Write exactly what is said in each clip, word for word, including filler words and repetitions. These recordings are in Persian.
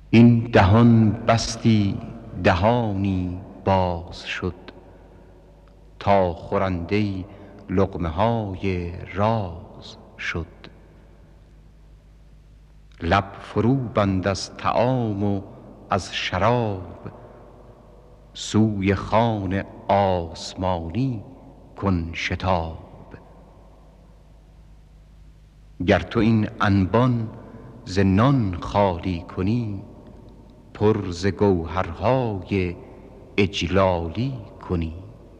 این دهان بستی دهانی باز شد، تا خورنده لقمه های راز شد. لب فرو بند از طعام و از شراب، سوی خوان آسمانی کن شتاب. گر تو این انبان ز نان خالی کنی، پر ز گوهرهای اجلالی کنی.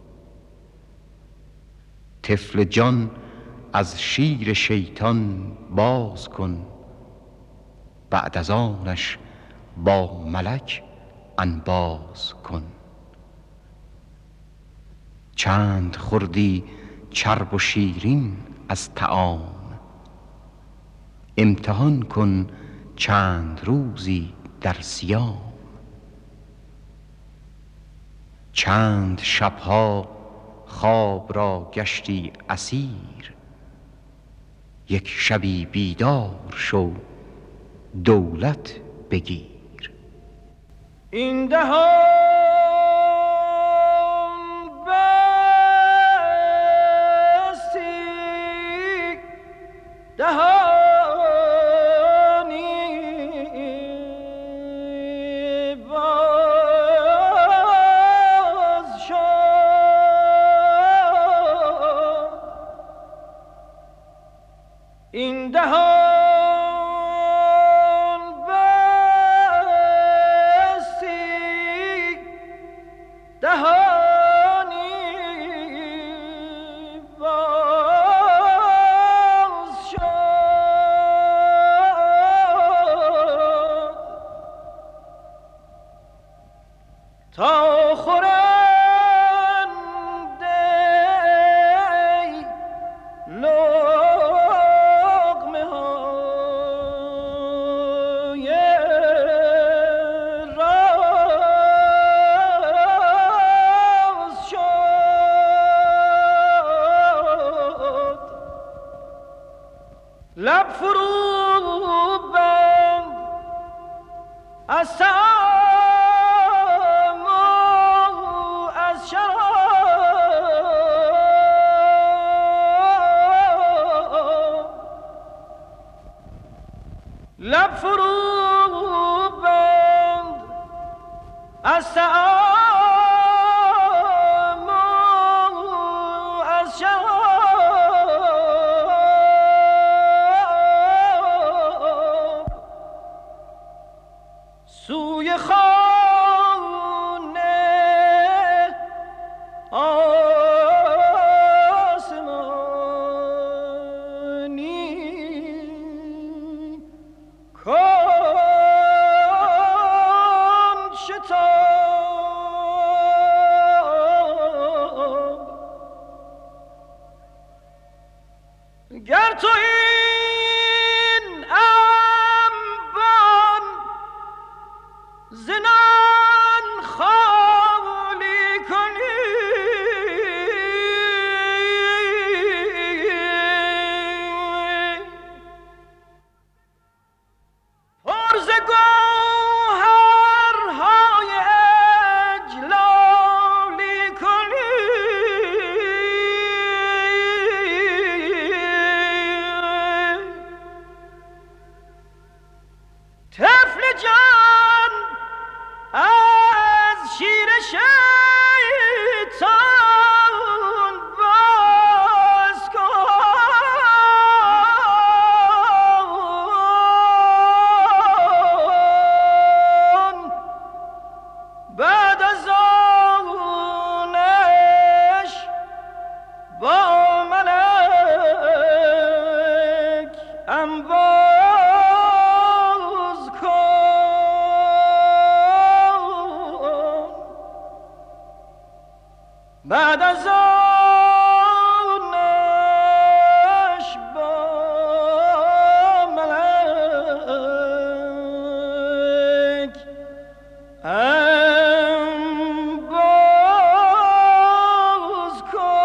طفل جان از شیر شیطان باز کن، بعد از آنش با ملک انباز کن. چند خوردی چرب و شیرین از طعام، امتحان کن چند روزی در صیام. چند شبها خواب را گشتی اسیر، یک شبی بیدار شو دولت بگیر. این دهان بستی دهانی باز شد. این دهان دهانی باز شد، تا خورنده لقمه های لب فرو بند از طعام و از شراب. لب فرو بند از طعام و از شراب. سوی خانه آسمانی کن شتاب. گر تو این انبان ز نان خالی کنی، پر ز گوهرهای اجلالی کنی. طفل جان از شیر شیطان باز کن، بعد از آنش با ملک انباز کن. بعد از آنش با ملک انباز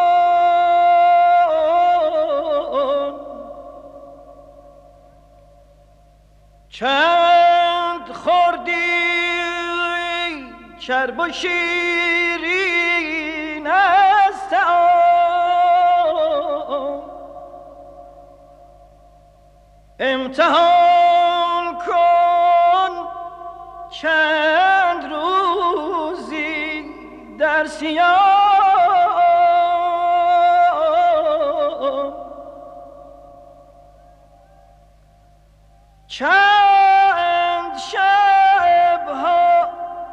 کن. چند خوردی شرب و شیرین است طعام. امتحان کن چند روزی در صیام. چند شبها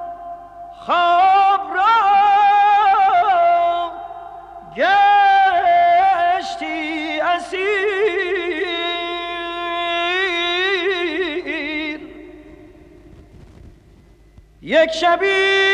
خواب را گشتی اسیر. یک شبی